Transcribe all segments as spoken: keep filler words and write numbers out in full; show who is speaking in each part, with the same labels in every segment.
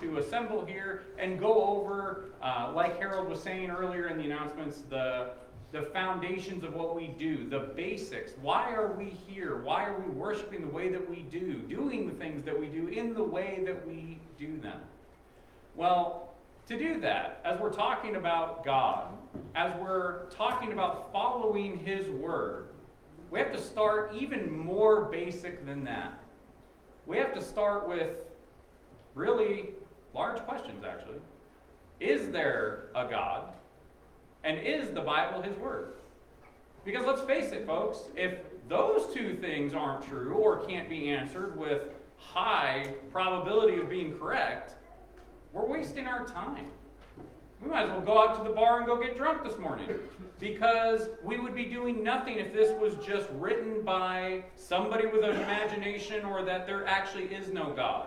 Speaker 1: to assemble here and go over, uh, like Harold was saying earlier in the announcements, the, the foundations of what we do, the basics. Why are we here? Why are we worshiping the way that we do, doing the things that we do in the way that we do them? Well, to do that, as we're talking about God, as we're talking about following His Word, we have to start even more basic than that. We have to start with really large questions, actually. Is there a God? And is the Bible His Word? Because let's face it, folks, if those two things aren't true or can't be answered with high probability of being correct, we're wasting our time. We might as well go out to the bar and go get drunk this morning, because we would be doing nothing if this was just written by somebody with an imagination or that there actually is no God.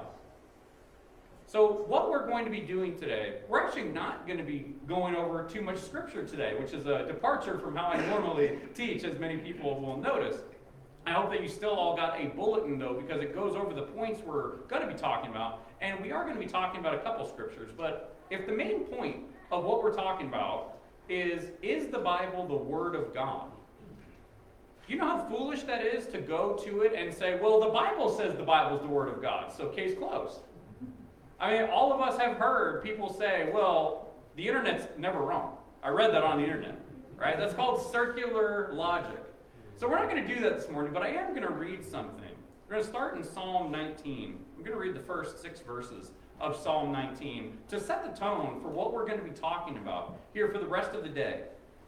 Speaker 1: So what we're going to be doing today, we're actually not going to be going over too much scripture today, which is a departure from how I normally teach, as many people will notice. I hope that you still all got a bulletin, though, because it goes over the points we're going to be talking about, and we are going to be talking about a couple scriptures. But if the main point of what we're talking about is, is the Bible the Word of God? You know how foolish that is to go to it and say, well, the Bible says the Bible is the Word of God, so case closed. I mean, all of us have heard people say, well, the internet's never wrong. I read that on the internet, right? That's called circular logic. So we're not going to do that this morning, but I am going to read something. We're going to start in Psalm nineteen. I'm going to read the first six verses of Psalm nineteen to set the tone for what we're going to be talking about here for the rest of the day.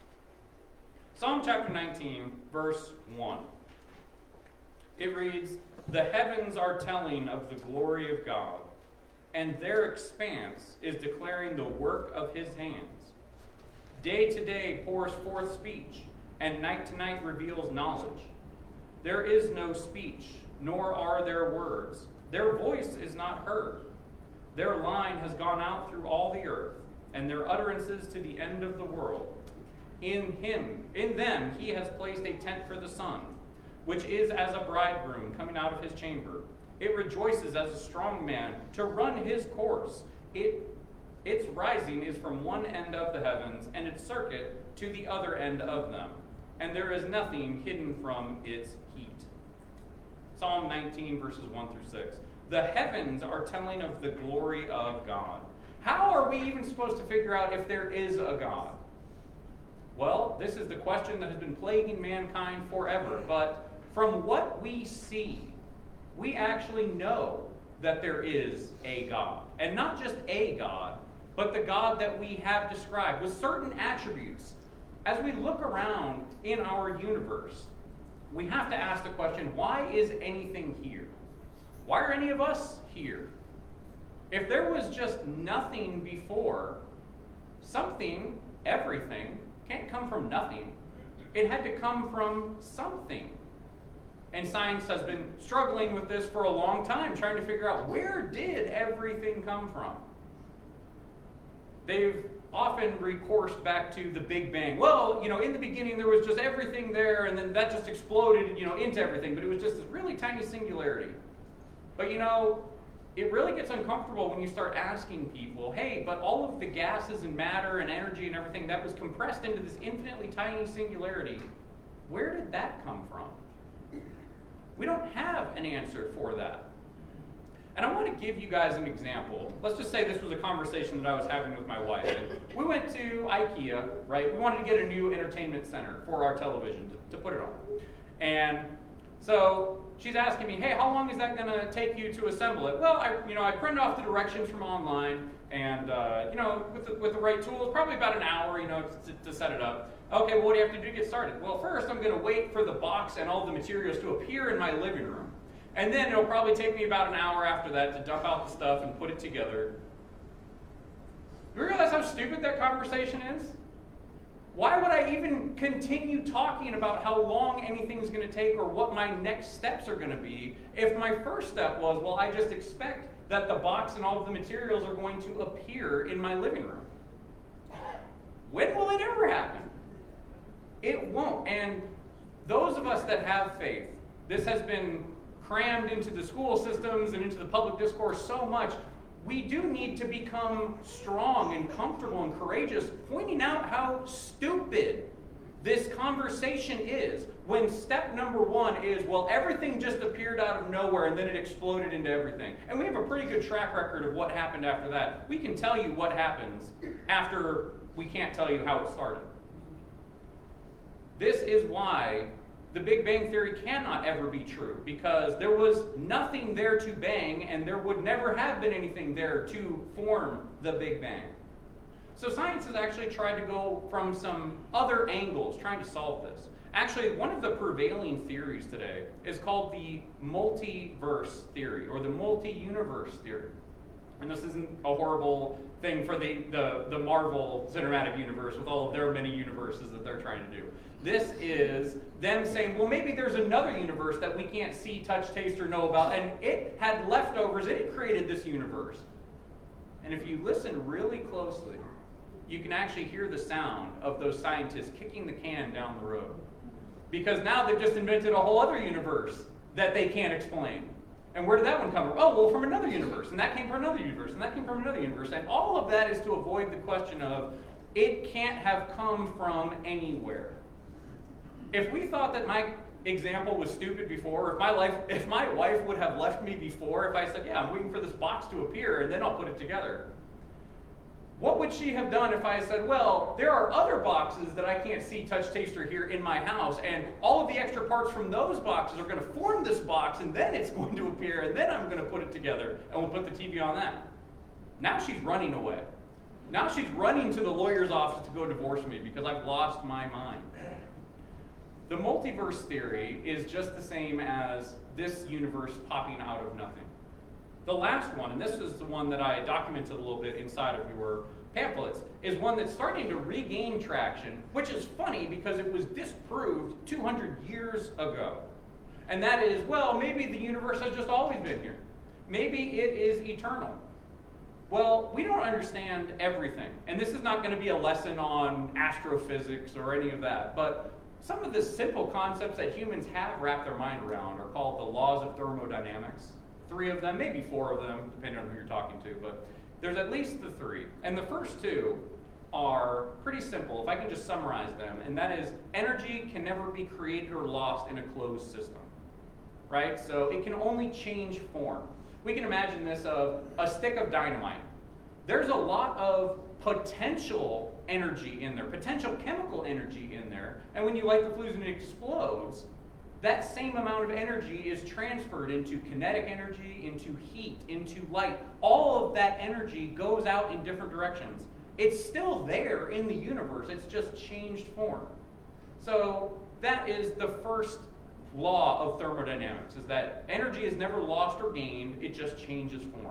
Speaker 1: Psalm chapter nineteen, verse one. It reads, "The heavens are telling of the glory of God, and their expanse is declaring the work of His hands. Day to day pours forth speech, and night to night reveals knowledge. There is no speech, nor are there words. Their voice is not heard. Their line has gone out through all the earth, and their utterances to the end of the world. In him, in them, He has placed a tent for the sun, which is as a bridegroom coming out of his chamber. It rejoices as a strong man to run his course. It, its rising is from one end of the heavens, and its circuit to the other end of them. And there is nothing hidden from its heat." Psalm nineteen, verses one through six. The heavens are telling of the glory of God. How are we even supposed to figure out if there is a God? Well, this is the question that has been plaguing mankind forever. But from what we see, we actually know that there is a God. And not just a God, but the God that we have described with certain attributes. As we look around in our universe, we have to ask the question, why is anything here? Why are any of us here? If there was just nothing before, something, everything, can't come from nothing. It had to come from something. And science has been struggling with this for a long time, trying to figure out, where did everything come from? They've often recoursed back to the Big Bang. Well, you know, in the beginning there was just everything there, and then that just exploded, you know, into everything, but it was just this really tiny singularity. But you know, it really gets uncomfortable when you start asking people, hey, but all of the gases and matter and energy and everything that was compressed into this infinitely tiny singularity, where did that come from? We don't have an answer for that. And I want to give you guys an example. Let's just say this was a conversation that I was having with my wife. And we went to IKEA, right? We wanted to get a new entertainment center for our television to, to put it on. And so she's asking me, hey, how long is that going to take you to assemble it? Well, I, you know, I printed off the directions from online, and uh, you know, with the, with the right tools, probably about an hour, you know, to, to set it up. Okay, well, what do you have to do to get started? Well, first, I'm going to wait for the box and all the materials to appear in my living room. And then it'll probably take me about an hour after that to dump out the stuff and put it together. Do you realize how stupid that conversation is? Why would I even continue talking about how long anything's going to take or what my next steps are going to be if my first step was, well, I just expect that the box and all of the materials are going to appear in my living room? When will it ever happen? It won't. And those of us that have faith, this has been crammed into the school systems and into the public discourse so much, we do need to become strong and comfortable and courageous, pointing out how stupid this conversation is, when step number one is, well, everything just appeared out of nowhere and then it exploded into everything. And we have a pretty good track record of what happened after that. We can tell you what happens after we can't tell you how it started. This is why the Big Bang Theory cannot ever be true, because there was nothing there to bang, and there would never have been anything there to form the Big Bang. So science has actually tried to go from some other angles trying to solve this. Actually, one of the prevailing theories today is called the multiverse theory, or the multi-universe theory. And this isn't a horrible thing for the, the, the Marvel Cinematic Universe with all of their many universes that they're trying to do. This is them saying, well, maybe there's another universe that we can't see, touch, taste, or know about, and it had leftovers, it created this universe. And if you listen really closely, you can actually hear the sound of those scientists kicking the can down the road. Because now they've just invented a whole other universe that they can't explain. And where did that one come from? Oh, well, from another universe, and that came from another universe, and that came from another universe. And all of that is to avoid the question of, it can't have come from anywhere. If we thought that my example was stupid before, if my life, if my wife would have left me before, if I said, yeah, I'm waiting for this box to appear, and then I'll put it together, what would she have done if I said, well, there are other boxes that I can't see, touch, taste, or hear in my house, and all of the extra parts from those boxes are going to form this box, and then it's going to appear, and then I'm going to put it together, and we'll put the T V on that. Now she's running away. Now she's running to the lawyer's office to go divorce me because I've lost my mind. The multiverse theory is just the same as this universe popping out of nothing. The last one, and this is the one that I documented a little bit inside of your pamphlets, is one that's starting to regain traction, which is funny because it was disproved two hundred years ago. And that is, well, maybe the universe has just always been here. Maybe it is eternal. Well, we don't understand everything. And this is not going to be a lesson on astrophysics or any of that, but some of the simple concepts that humans have wrapped their mind around are called the laws of thermodynamics. Three of them, maybe four of them, depending on who you're talking to, but there's at least the three. And the first two are pretty simple, if I can just summarize them, and that is energy can never be created or lost in a closed system, right? So it can only change form. We can imagine this of a stick of dynamite. There's a lot of potential energy in there, potential chemical energy in there, and when you light the fuse and it explodes, that same amount of energy is transferred into kinetic energy, into heat, into light. All of that energy goes out in different directions. It's still there in the universe, it's just changed form. So that is the first law of thermodynamics, is that energy is never lost or gained, it just changes form.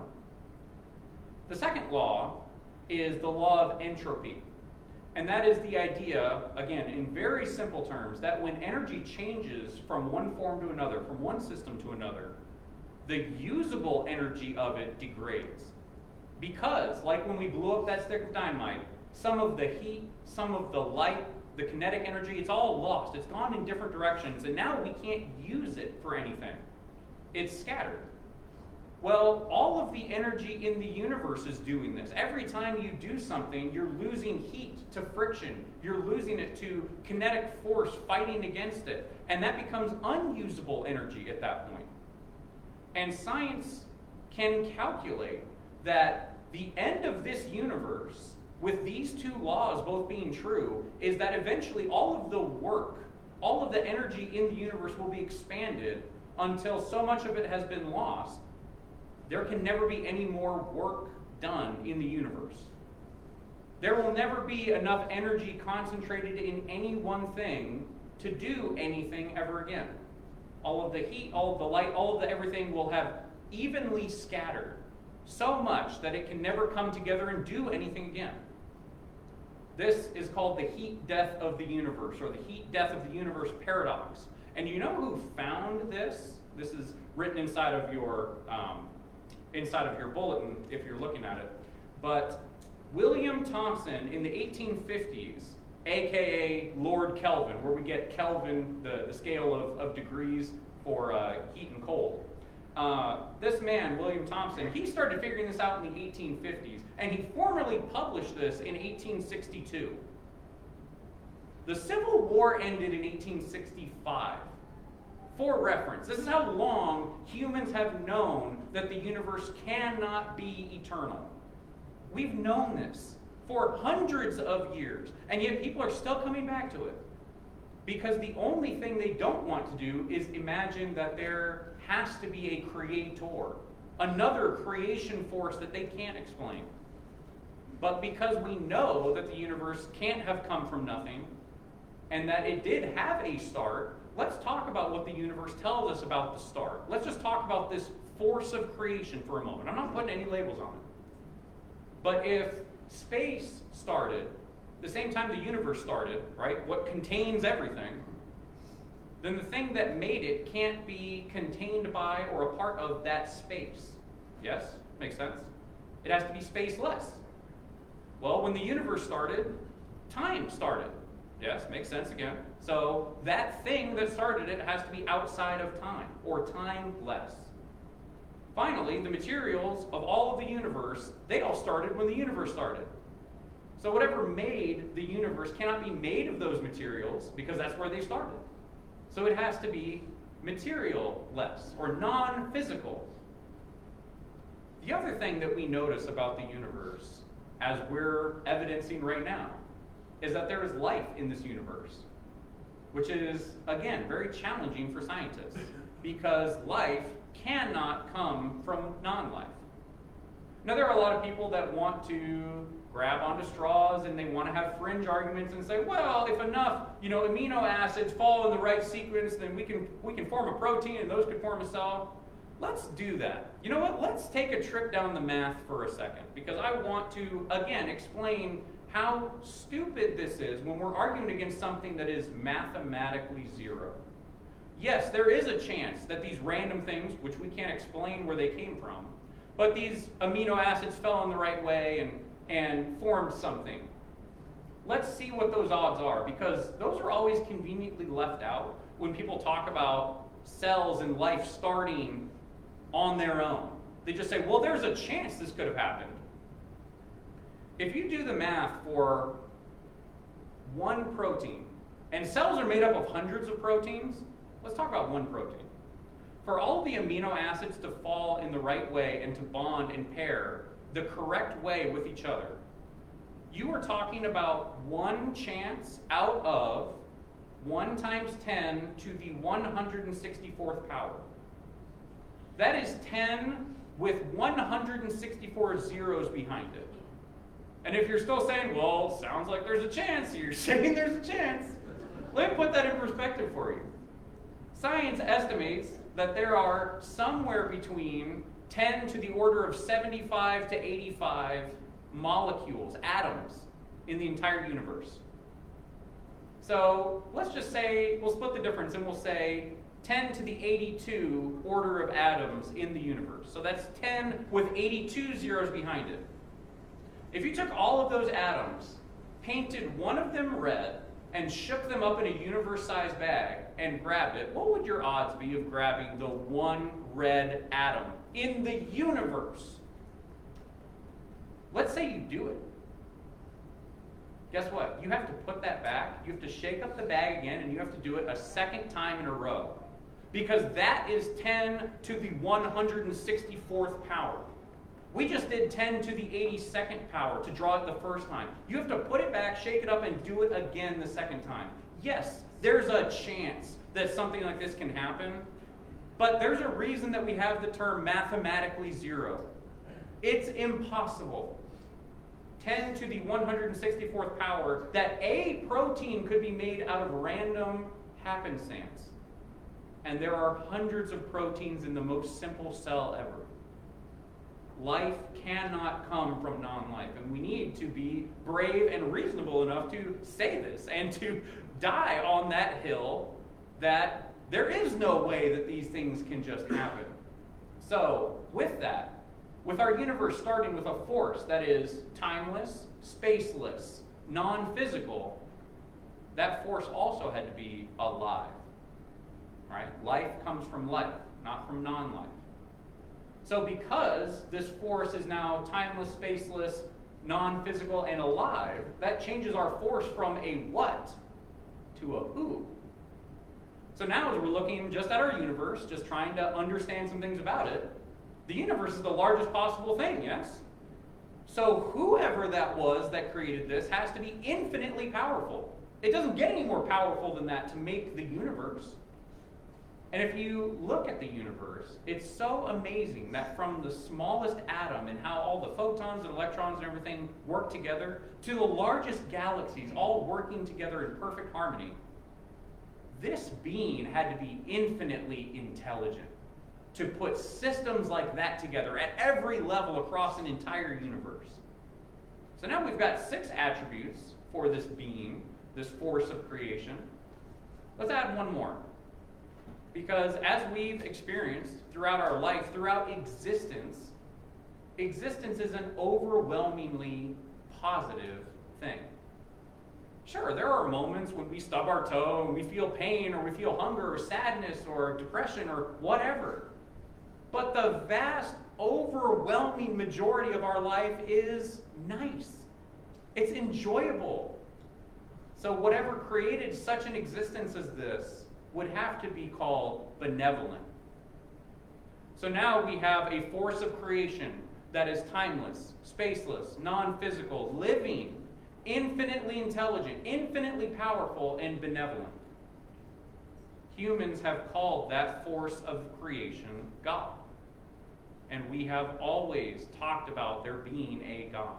Speaker 1: The second law is the law of entropy. And that is the idea, again, in very simple terms, that when energy changes from one form to another, from one system to another, the usable energy of it degrades. Because, like when we blew up that stick of dynamite, some of the heat, some of the light, the kinetic energy, it's all lost. It's gone in different directions, and now we can't use it for anything. It's scattered. Well, all of the energy in the universe is doing this. Every time you do something, you're losing heat to friction. You're losing it to kinetic force fighting against it. And that becomes unusable energy at that point. And science can calculate that the end of this universe, with these two laws both being true, is that eventually all of the work, all of the energy in the universe will be expanded until so much of it has been lost. There can never be any more work done in the universe. There will never be enough energy concentrated in any one thing to do anything ever again. All of the heat, all of the light, all of the everything will have evenly scattered so much that it can never come together and do anything again. This is called the heat death of the universe, or the heat death of the universe paradox. And you know who found this? This is written inside of your um, inside of your bulletin if you're looking at it. But William Thomson in the eighteen fifties, aka Lord Kelvin, where we get Kelvin, the, the scale of, of degrees for uh, heat and cold. uh, this man, William Thomson, he started figuring this out in the eighteen fifties, and he formally published this in eighteen sixty-two. The Civil War ended in eighteen sixty-five. For reference, this is how long humans have known that the universe cannot be eternal. We've known this for hundreds of years, and yet people are still coming back to it. Because the only thing they don't want to do is imagine that there has to be a creator, another creation force that they can't explain. But because we know that the universe can't have come from nothing, and that it did have a start, let's talk about what the universe tells us about the start. Let's just talk about this force of creation for a moment. I'm not putting any labels on it. But if space started the same time the universe started, right, what contains everything, then the thing that made it can't be contained by or a part of that space. Yes? Makes sense? It has to be spaceless. Well, when the universe started, time started. Yes, makes sense again. So that thing that started it has to be outside of time, or timeless. Finally, the materials of all of the universe, they all started when the universe started. So whatever made the universe cannot be made of those materials, because that's where they started. So it has to be material-less, or non-physical. The other thing that we notice about the universe, as we're evidencing right now, is that there is life in this universe, which is, again, very challenging for scientists, because life cannot come from non-life. Now, there are a lot of people that want to grab onto straws and they want to have fringe arguments and say, well, if enough, you know, amino acids fall in the right sequence, then we can we can form a protein and those could form a cell. Let's do that. You know what? Let's take a trip down the math for a second, because I want to, again, explain how stupid this is when we're arguing against something that is mathematically zero. Yes, there is a chance that these random things, which we can't explain where they came from, but these amino acids fell in the right way and, and formed something. Let's see what those odds are, because those are always conveniently left out when people talk about cells and life starting on their own. They just say, well, there's a chance this could have happened. If you do the math for one protein, and cells are made up of hundreds of proteins, let's talk about one protein. For all the amino acids to fall in the right way and to bond and pair the correct way with each other, you are talking about one chance out of one times ten to the one hundred sixty-fourth power. That is ten with one hundred sixty-four zeros behind it. And if you're still saying, well, sounds like there's a chance, you're saying there's a chance, let me put that in perspective for you. Science estimates that there are somewhere between ten to the order of seventy-five to eighty-five molecules, atoms, in the entire universe. So let's just say, we'll split the difference and we'll say ten to the eighty-two order of atoms in the universe. So that's ten with eighty-two zeros behind it. If you took all of those atoms, painted one of them red, and shook them up in a universe-sized bag and grabbed it, what would your odds be of grabbing the one red atom in the universe? Let's say you do it. Guess what? You have to put that back, you have to shake up the bag again, and you have to do it a second time in a row. Because that is ten to the one hundred sixty-fourth power. We just did ten to the eighty-second power to draw it the first time. You have to put it back, shake it up, and do it again the second time. Yes, there's a chance that something like this can happen, but there's a reason that we have the term mathematically zero. It's impossible. ten to the one hundred sixty-fourth power that a protein could be made out of random happenstance. And there are hundreds of proteins in the most simple cell ever. Life cannot come from non-life, and we need to be brave and reasonable enough to say this and to die on that hill that there is no way that these things can just happen. So, with that, with our universe starting with a force that is timeless, spaceless, non-physical, that force also had to be alive. Right? Life comes from life, not from non-life. So because this force is now timeless, spaceless, non-physical, and alive, that changes our force from a what to a who. So now as we're looking just at our universe, just trying to understand some things about it, the universe is the largest possible thing, yes? So whoever that was that created this has to be infinitely powerful. It doesn't get any more powerful than that to make the universe. And if you look at the universe, it's so amazing that from the smallest atom and how all the photons and electrons and everything work together to the largest galaxies all working together in perfect harmony, this being had to be infinitely intelligent to put systems like that together at every level across an entire universe. So now we've got six attributes for this being, this force of creation. Let's add one more. Because as we've experienced throughout our life, throughout existence, existence is an overwhelmingly positive thing. Sure, there are moments when we stub our toe and we feel pain or we feel hunger or sadness or depression or whatever. But the vast, overwhelming majority of our life is nice. It's enjoyable. So whatever created such an existence as this would have to be called benevolent. So now we have a force of creation that is timeless, spaceless, non-physical, living, infinitely intelligent, infinitely powerful, and benevolent. Humans have called that force of creation God. And we have always talked about there being a God.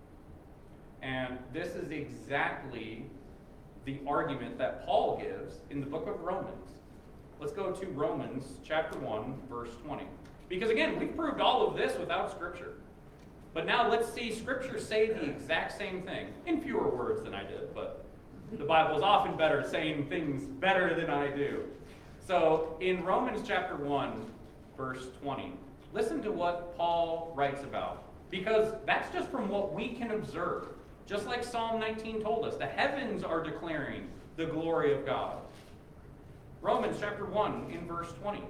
Speaker 1: And this is exactly the argument that Paul gives in the book of Romans. Let's go to Romans chapter one, verse twenty. Because again, we've proved all of this without Scripture. But now let's see Scripture say the exact same thing, in fewer words than I did, but the Bible is often better at saying things better than I do. So in Romans chapter one, verse twenty, listen to what Paul writes about. Because that's just from what we can observe. Just like Psalm nineteen told us, the heavens are declaring the glory of God. Romans chapter one in verse twenty.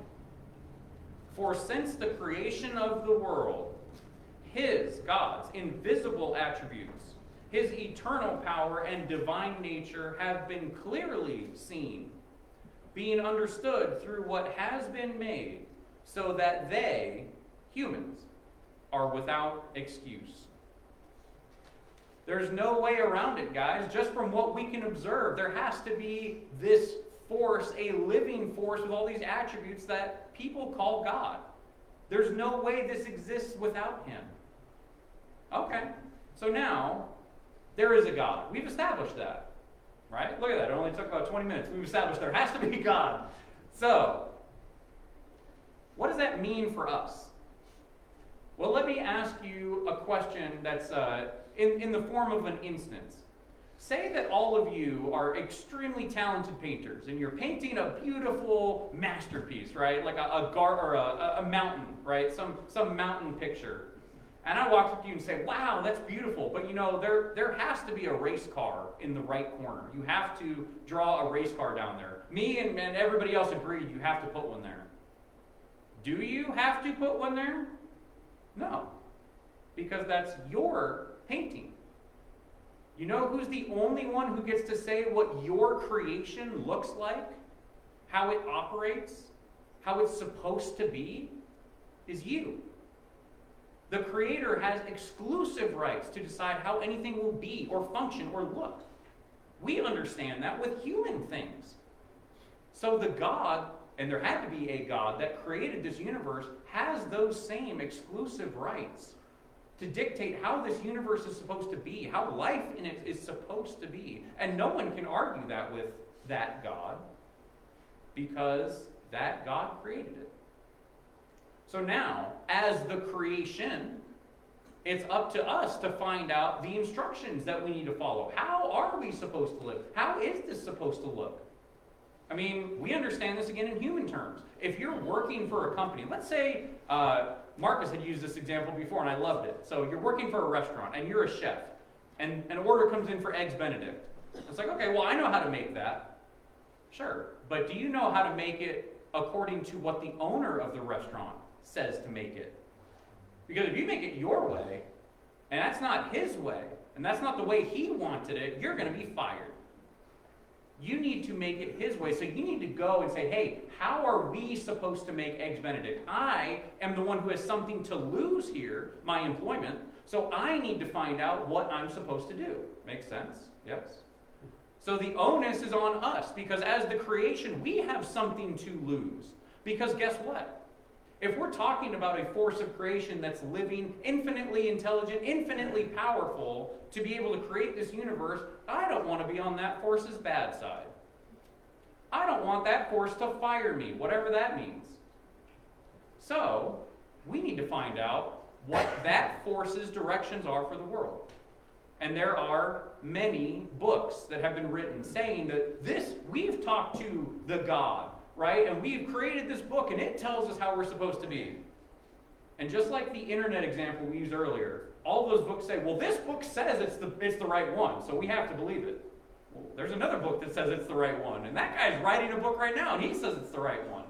Speaker 1: For since the creation of the world, His, God's, invisible attributes, His eternal power and divine nature have been clearly seen, being understood through what has been made, so that they, humans, are without excuse. There's no way around it, guys. Just from what we can observe, there has to be this force, a living force with all these attributes that people call God. There's no way this exists without Him. Okay, so now there is a God. We've established that, right? Look at that. It only took about twenty minutes. We've established there has to be God. So, what does that mean for us? Well, let me ask you a question that's uh, in, in the form of an instance. Say that all of you are extremely talented painters, and you're painting a beautiful masterpiece, right? Like a, a gar or a, a mountain, right? Some some mountain picture. And I walk up to you and say, "Wow, that's beautiful." But you know, there there has to be a race car in the right corner. You have to draw a race car down there. Me and, and everybody else agreed you have to put one there. Do you have to put one there? No, because that's your painting. You know who's the only one who gets to say what your creation looks like, how it operates, how it's supposed to be, is you. The Creator has exclusive rights to decide how anything will be or function or look. We understand that with human things. So the God, and there had to be a God that created this universe, has those same exclusive rights to dictate how this universe is supposed to be, how life in it is supposed to be. And no one can argue that with that God, because that God created it. So now, as the creation, it's up to us to find out the instructions that we need to follow. How are we supposed to live? How is this supposed to look? I mean, we understand this again in human terms. If you're working for a company, let's say uh, Marcus had used this example before and I loved it. So you're working for a restaurant and you're a chef and an order comes in for Eggs Benedict. It's like, okay, well, I know how to make that. Sure, but do you know how to make it according to what the owner of the restaurant says to make it? Because if you make it your way, and that's not his way, and that's not the way he wanted it, you're going to be fired. You need to make it his way. So you need to go and say, hey, how are we supposed to make Eggs Benedict? I am the one who has something to lose here, my employment, so I need to find out what I'm supposed to do. Makes sense? Yes? So the onus is on us, because as the creation, we have something to lose. Because guess what? If we're talking about a force of creation that's living, infinitely intelligent, infinitely powerful, to be able to create this universe, I don't want to be on that force's bad side. I don't want that force to fire me, whatever that means. So, we need to find out what that force's directions are for the world. And there are many books that have been written saying that this, we've talked to the God, right? And we've created this book, and it tells us how we're supposed to be. And just like the internet example we used earlier, all those books say, well, this book says it's the, it's the right one, so we have to believe it. Well, there's another book that says it's the right one, and that guy's writing a book right now, and he says it's the right one.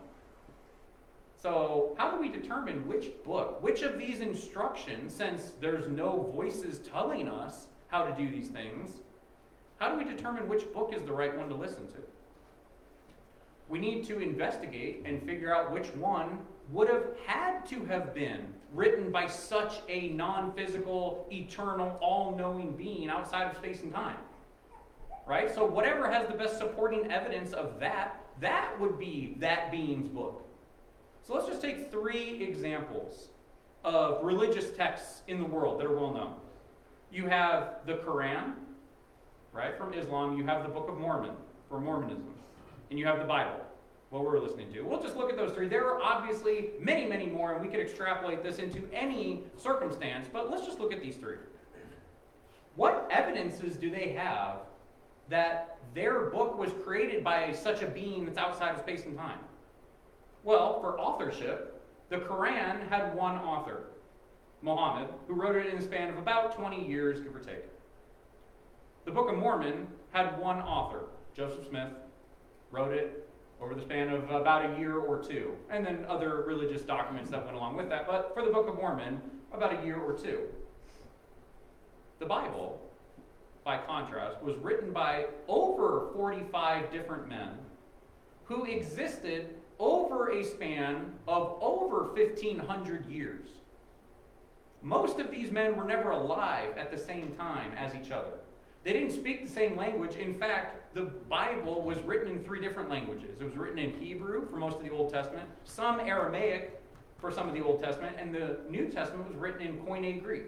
Speaker 1: So how do we determine which book, which of these instructions, since there's no voices telling us how to do these things, how do we determine which book is the right one to listen to? We need to investigate and figure out which one would have had to have been written by such a non-physical, eternal, all-knowing being outside of space and time. Right? So whatever has the best supporting evidence of that, that would be that being's book. So let's just take three examples of religious texts in the world that are well known. You have the Quran, right, from Islam. You have the Book of Mormon, from Mormonism. And you have the Bible, what we're listening to. We'll just look at those three. There are obviously many, many more, and we could extrapolate this into any circumstance, but let's just look at these three. What evidences do they have that their book was created by such a being that's outside of space and time? Well, for authorship, the Quran had one author, Muhammad, who wrote it in a span of about twenty years, give or take. The Book of Mormon had one author, Joseph Smith, wrote it over the span of about a year or two, and then other religious documents that went along with that, but for the Book of Mormon, about a year or two. The Bible, by contrast, was written by over forty-five different men who existed over a span of over fifteen hundred years. Most of these men were never alive at the same time as each other. They didn't speak the same language. In fact, the Bible was written in three different languages. It was written in Hebrew for most of the Old Testament, some Aramaic for some of the Old Testament, and the New Testament was written in Koine Greek.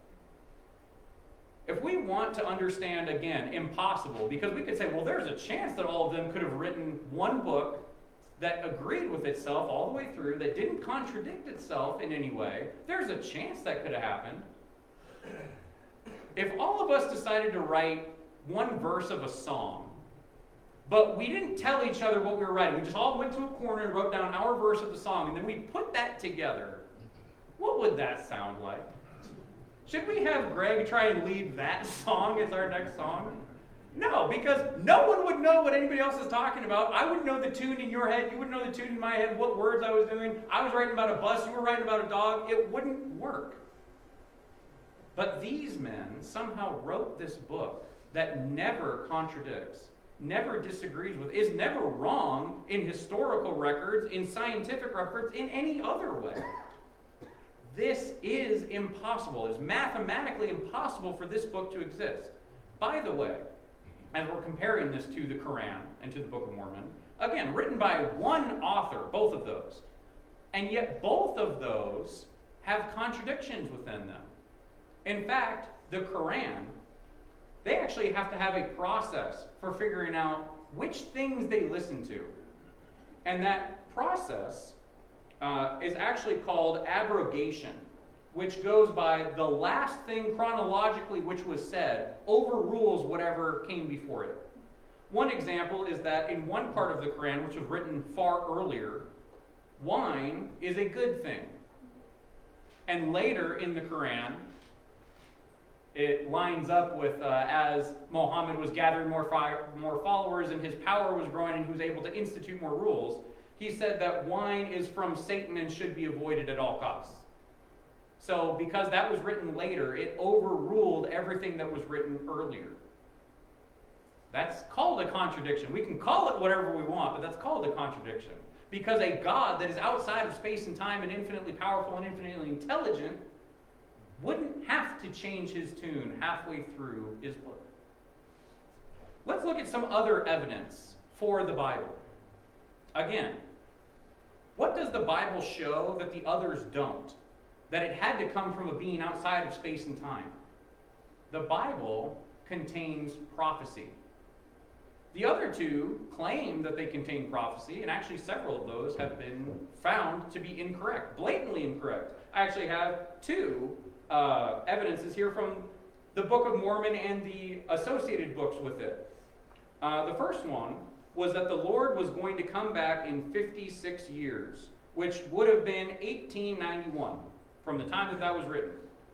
Speaker 1: If we want to understand, again, impossible, because we could say, well, there's a chance that all of them could have written one book that agreed with itself all the way through, that didn't contradict itself in any way. There's a chance that could have happened. If all of us decided to write one verse of a song, but we didn't tell each other what we were writing, we just all went to a corner and wrote down our verse of the song, and then we put that together, what would that sound like? Should we have Greg try and lead that song as our next song? No, because no one would know what anybody else is talking about. I wouldn't know the tune in your head. You wouldn't know the tune in my head, what words I was doing. I was writing about a bus. You were writing about a dog. It wouldn't work. But these men somehow wrote this book that never contradicts, never disagrees with, is never wrong in historical records, in scientific records, in any other way. This is impossible. It's mathematically impossible for this book to exist. By the way, as we're comparing this to the Quran and to the Book of Mormon, again, written by one author, both of those, and yet both of those have contradictions within them. In fact, the Quran, they actually have to have a process for figuring out which things they listen to. And that process uh, is actually called abrogation, which goes by the last thing chronologically which was said overrules whatever came before it. One example is that in one part of the Quran, which was written far earlier, wine is a good thing. And later in the Quran, it lines up with uh, as Muhammad was gathering more, fire, more followers and his power was growing and he was able to institute more rules, he said that wine is from Satan and should be avoided at all costs. So because that was written later, it overruled everything that was written earlier. That's called a contradiction. We can call it whatever we want, but that's called a contradiction. Because a God that is outside of space and time and infinitely powerful and infinitely intelligent wouldn't have to change his tune halfway through his book. Let's look at some other evidence for the Bible. Again, what does the Bible show that the others don't? That it had to come from a being outside of space and time. The Bible contains prophecy. The other two claim that they contain prophecy, and actually several of those have been found to be incorrect, blatantly incorrect. I actually have two uh, evidences here from the Book of Mormon and the associated books with it. Uh, the first one was that the Lord was going to come back in fifty-six years, which would have been eighteen ninety-one, from the time that that was written.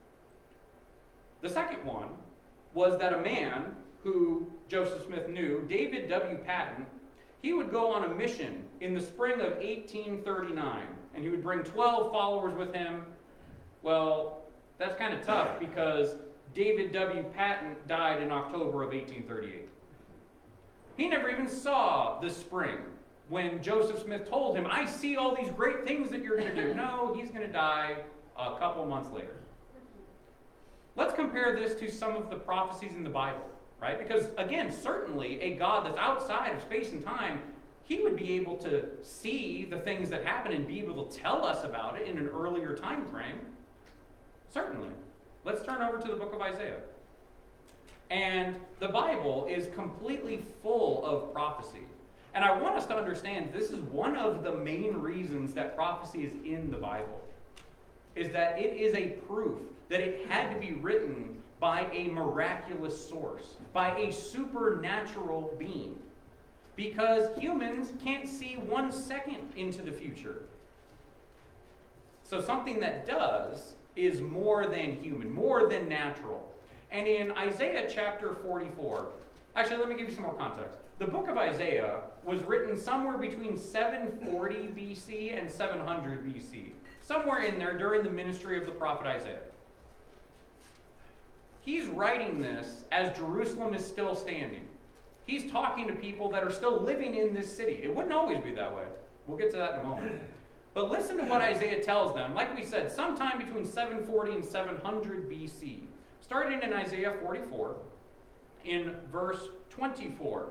Speaker 1: The second one was that a man who Joseph Smith knew, David W. Patton, he would go on a mission in the spring of eighteen thirty-nine, and he would bring twelve followers with him. Well, that's kind of tough because David W. Patton died in October of eighteen thirty-eight. He never even saw the spring when Joseph Smith told him, I see all these great things that you're going to do. No, he's going to die a couple months later. Let's compare this to some of the prophecies in the Bible, right? Because, again, certainly a God that's outside of space and time, he would be able to see the things that happen and be able to tell us about it in an earlier time frame. Certainly. Let's turn over to the book of Isaiah. And the Bible is completely full of prophecy. And I want us to understand this is one of the main reasons that prophecy is in the Bible, is that it is a proof that it had to be written by a miraculous source, by a supernatural being. Because humans can't see one second into the future. So something that does is more than human, more than natural. And in Isaiah chapter forty-four, actually let me give you some more context. The book of Isaiah was written somewhere between seven forty B C and seven hundred B C. Somewhere in there during the ministry of the prophet Isaiah. He's writing this as Jerusalem is still standing. He's talking to people that are still living in this city. It wouldn't always be that way. We'll get to that in a moment. But listen to what Isaiah tells them. Like we said, sometime between seven forty and seven hundred B C. Starting in Isaiah forty-four, in verse twenty-four.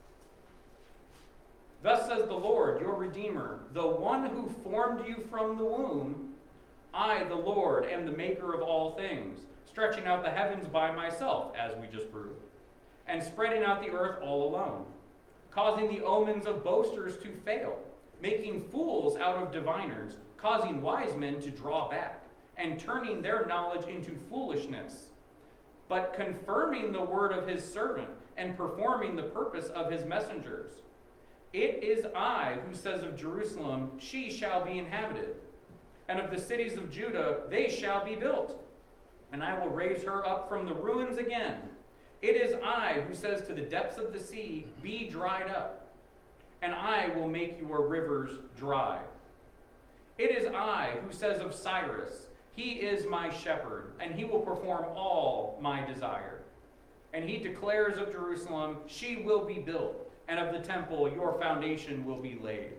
Speaker 1: Thus says the Lord, your Redeemer, the one who formed you from the womb. I, the Lord, am the maker of all things, stretching out the heavens by myself, as we just proved, and spreading out the earth all alone, causing the omens of boasters to fail, making fools out of diviners, causing wise men to draw back, and turning their knowledge into foolishness, but confirming the word of his servant, and performing the purpose of his messengers. It is I who says of Jerusalem, she shall be inhabited, and of the cities of Judah, they shall be built, and I will raise her up from the ruins again. It is I who says to the depths of the sea, be dried up, and I will make your rivers dry. It is I who says of Cyrus, he is my shepherd, and he will perform all my desire. And he declares of Jerusalem, she will be built, and of the temple, your foundation will be laid.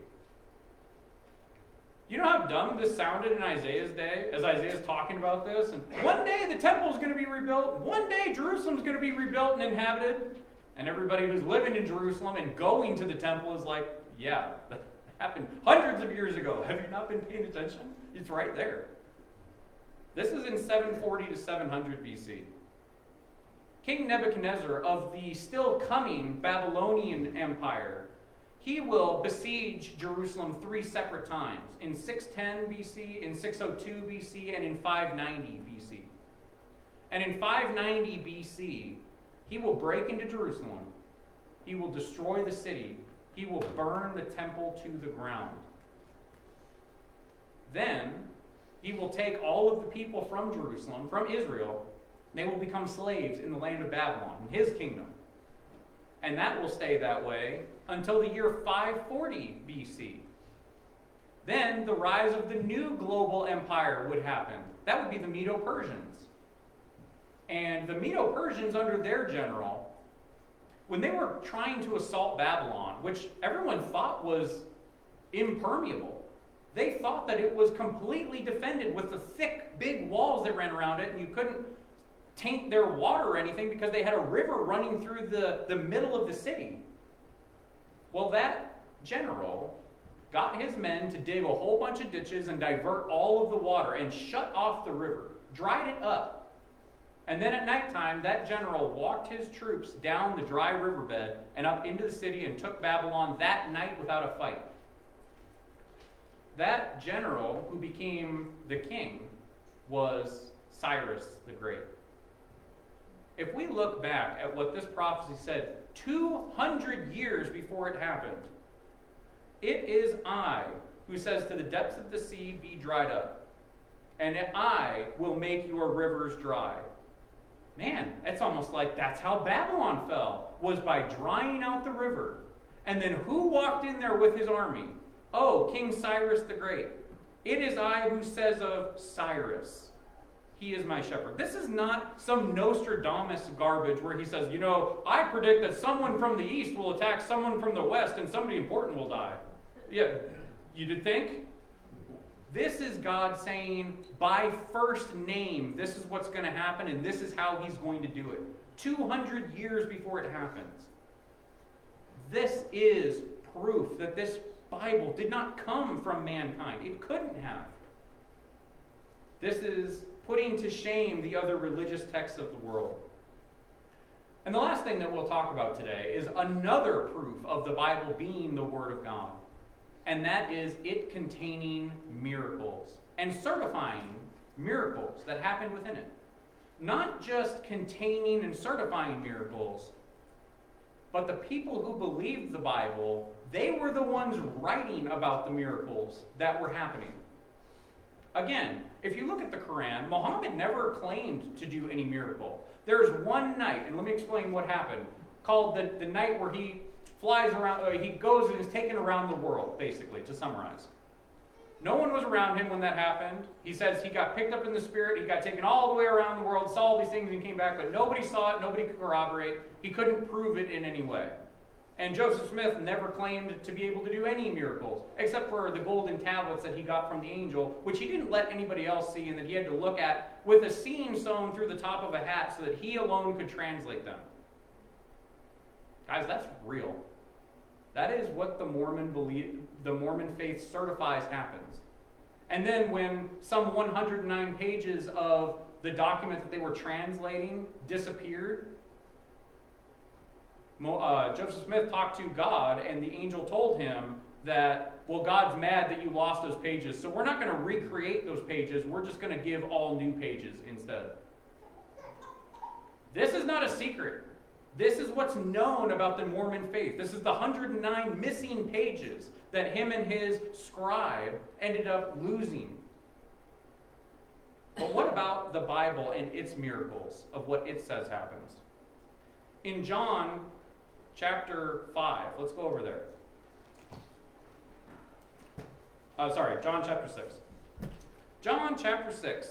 Speaker 1: You know how dumb this sounded in Isaiah's day, as Isaiah's talking about this? And one day the temple is going to be rebuilt. One day Jerusalem's going to be rebuilt and inhabited. And everybody who's living in Jerusalem and going to the temple is like, yeah, that happened hundreds of years ago. Have you not been paying attention? It's right there. This is in seven forty to seven hundred B C. King Nebuchadnezzar of the still coming Babylonian Empire, he will besiege Jerusalem three separate times, in six ten B C, in six oh two B C, and in five ninety B C. And in five ninety B C, he will break into Jerusalem, he will destroy the city, he will burn the temple to the ground. Then, he will take all of the people from Jerusalem, from Israel, they will become slaves in the land of Babylon, in his kingdom. And that will stay that way until the year five forty B C. Then the rise of the new global empire would happen. That would be the Medo-Persians. And the Medo-Persians, under their general, when they were trying to assault Babylon, which everyone thought was impermeable, they thought that it was completely defended with the thick, big walls that ran around it, and you couldn't taint their water or anything because they had a river running through the, the middle of the city. Well, that general got his men to dig a whole bunch of ditches and divert all of the water and shut off the river, dried it up. And then at nighttime, that general walked his troops down the dry riverbed and up into the city and took Babylon that night without a fight. That general who became the king was Cyrus the Great. If we look back at what this prophecy said two hundred years before it happened, it is I who says to the depths of the sea, be dried up, and I will make your rivers dry. Man, it's almost like that's how Babylon fell, was by drying out the river. And then who walked in there with his army? Oh, King Cyrus the Great. It is I who says of Cyrus, he is my shepherd. This is not some Nostradamus garbage where he says, you know, I predict that someone from the east will attack someone from the west and somebody important will die. Yeah, you did think? This is God saying, by first name, this is what's going to happen, and this is how he's going to do it. two hundred years before it happens. This is proof that this Bible did not come from mankind. It couldn't have. This is putting to shame the other religious texts of the world. And the last thing that we'll talk about today is another proof of the Bible being the Word of God. And that is it containing miracles and certifying miracles that happen within it. Not just containing and certifying miracles, but the people who believed the Bible, they were the ones writing about the miracles that were happening. Again, if you look at the Quran, Muhammad never claimed to do any miracle. There's one night, and let me explain what happened, called the, the night where he flies around, uh, he goes and is taken around the world, basically, to summarize. No one was around him when that happened. He says he got picked up in the spirit, he got taken all the way around the world, saw all these things and came back, but nobody saw it, nobody could corroborate. He couldn't prove it in any way. And Joseph Smith never claimed to be able to do any miracles, except for the golden tablets that he got from the angel, which he didn't let anybody else see and that he had to look at with a seam sewn through the top of a hat so that he alone could translate them. Guys, that's real. That is what the Mormon believe, the Mormon faith certifies happens. And then when some one hundred nine pages of the document that they were translating disappeared, uh, Joseph Smith talked to God, and the angel told him that, well, God's mad that you lost those pages, so we're not going to recreate those pages. We're just going to give all new pages instead. This is not a secret. This is what's known about the Mormon faith. This is the one hundred nine missing pages that him and his scribe ended up losing. But what about the Bible and its miracles of what it says happens? In John chapter five, let's go over there. Uh, sorry, John chapter six. John chapter six.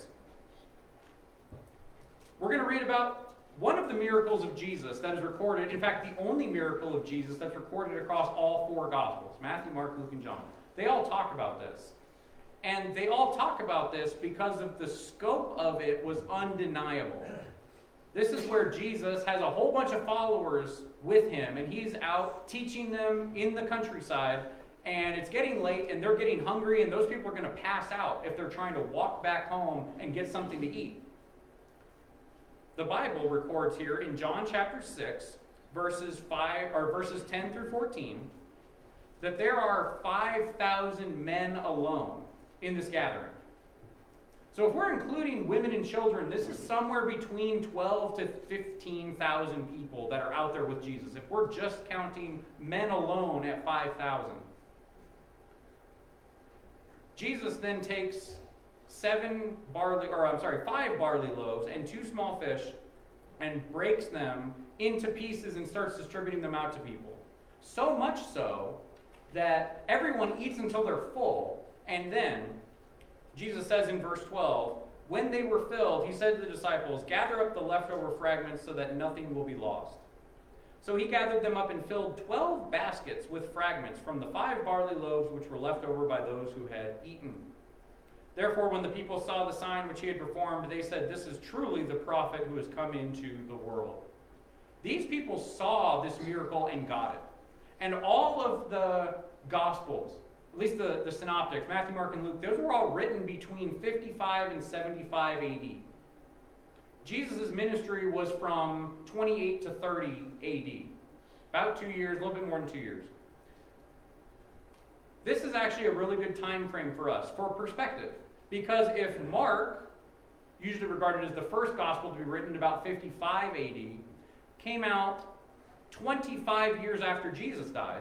Speaker 1: We're going to read about one of the miracles of Jesus that is recorded, in fact, the only miracle of Jesus that's recorded across all four Gospels, Matthew, Mark, Luke, and John. They all talk about this. And they all talk about this because of the scope of it was undeniable. This is where Jesus has a whole bunch of followers with him, and he's out teaching them in the countryside, and it's getting late, and they're getting hungry, and those people are going to pass out if they're trying to walk back home and get something to eat. The Bible records here in John chapter six, verses five or verses ten through fourteen, that there are five thousand men alone in this gathering. So if we're including women and children, this is somewhere between twelve to fifteen thousand people that are out there with Jesus. If we're just counting men alone at five thousand. Jesus then takes seven barley, or I'm sorry, five barley loaves and two small fish, and breaks them into pieces and starts distributing them out to people. So much so that everyone eats until they're full, and then Jesus says in verse twelve, When they were filled, he said to the disciples, "Gather up the leftover fragments so that nothing will be lost." So he gathered them up and filled twelve baskets with fragments from the five barley loaves which were left over by those who had eaten. Therefore, when the people saw the sign which he had performed, they said, "This is truly the prophet who has come into the world." These people saw this miracle and got it. And all of the Gospels, at least the, the synoptics, Matthew, Mark, and Luke, those were all written between fifty-five and seventy-five A D. Jesus' ministry was from twenty-eight to thirty A D. About two years, a little bit more than two years. This is actually a really good time frame for us, for perspective. Because if Mark, usually regarded as the first gospel to be written about fifty-five A D, came out twenty-five years after Jesus died,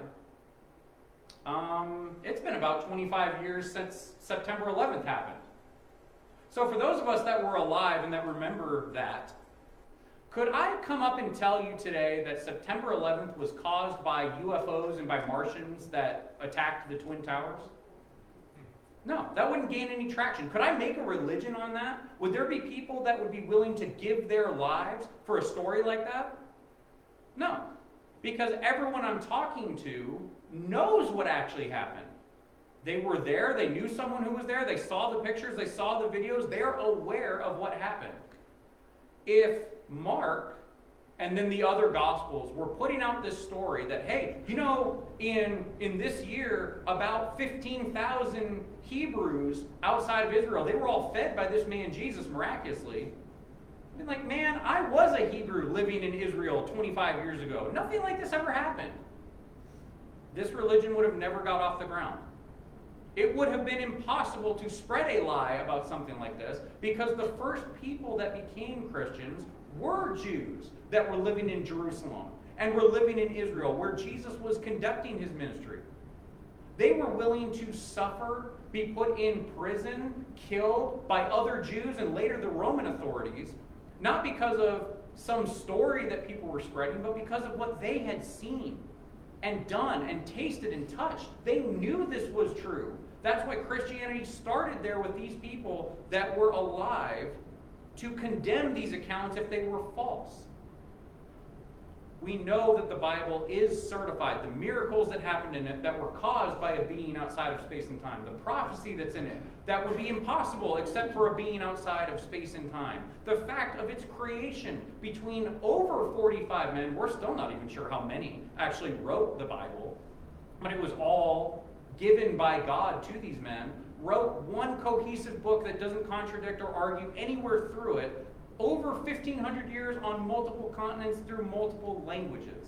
Speaker 1: um, it's been about twenty-five years since September eleventh happened. So for those of us that were alive and that remember that, could I come up and tell you today that September eleventh was caused by U F Os and by Martians that attacked the Twin Towers? No, that wouldn't gain any traction. Could I make a religion on that? Would there be people that would be willing to give their lives for a story like that? No, because everyone I'm talking to knows what actually happened. They were there, they knew someone who was there, they saw the pictures, they saw the videos, they're aware of what happened. If Mark and then the other Gospels were putting out this story that, hey, you know, in, in this year, about fifteen thousand Hebrews outside of Israel, they were all fed by this man Jesus miraculously. I'd be like, man, I was a Hebrew living in Israel twenty-five years ago. Nothing like this ever happened. This religion would have never got off the ground. It would have been impossible to spread a lie about something like this because the first people that became Christians were Jews that were living in Jerusalem and were living in Israel where Jesus was conducting his ministry. They were willing to suffer, be put in prison, killed by other Jews and later the Roman authorities, not because of some story that people were spreading, but because of what they had seen and done and tasted and touched. They knew this was true. That's why Christianity started there with these people that were alive to condemn these accounts if they were false. We know that the Bible is certified. The miracles that happened in it that were caused by a being outside of space and time. The prophecy that's in it that would be impossible except for a being outside of space and time. The fact of its creation between over forty-five men. We're still not even sure how many actually wrote the Bible. But it was all given by God to these men. Wrote one cohesive book that doesn't contradict or argue anywhere through it. Over fifteen hundred years on multiple continents through multiple languages.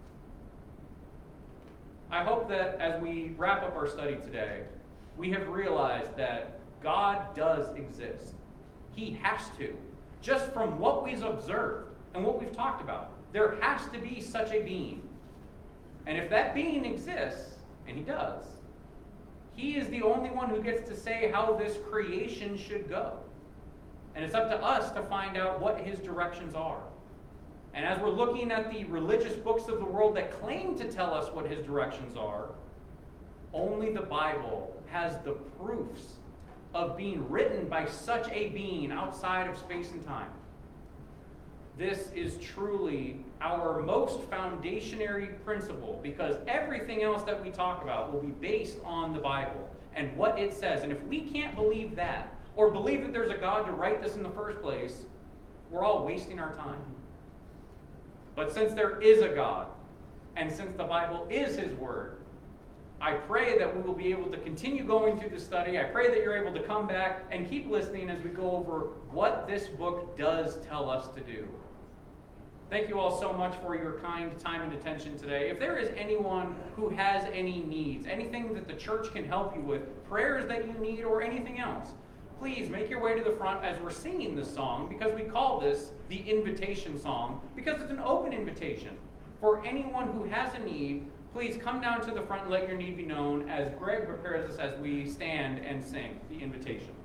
Speaker 1: I hope that as we wrap up our study today, we have realized that God does exist. He has to. Just from what we've observed and what we've talked about, there has to be such a being. And if that being exists, and he does, he is the only one who gets to say how this creation should go. And it's up to us to find out what his directions are. And as we're looking at the religious books of the world that claim to tell us what his directions are, only the Bible has the proofs of being written by such a being outside of space and time. This is truly our most foundationary principle because everything else that we talk about will be based on the Bible and what it says. And if we can't believe that, or believe that there's a God to write this in the first place, we're all wasting our time. But since there is a God, and since the Bible is his word, I pray that we will be able to continue going through the study. I pray that you're able to come back and keep listening as we go over what this book does tell us to do. Thank you all so much for your kind time and attention today. If there is anyone who has any needs, anything that the church can help you with, prayers that you need, or anything else, please make your way to the front as we're singing this song, because we call this the invitation song, because it's an open invitation. For anyone who has a need, please come down to the front and let your need be known as Greg prepares us as we stand and sing the invitation.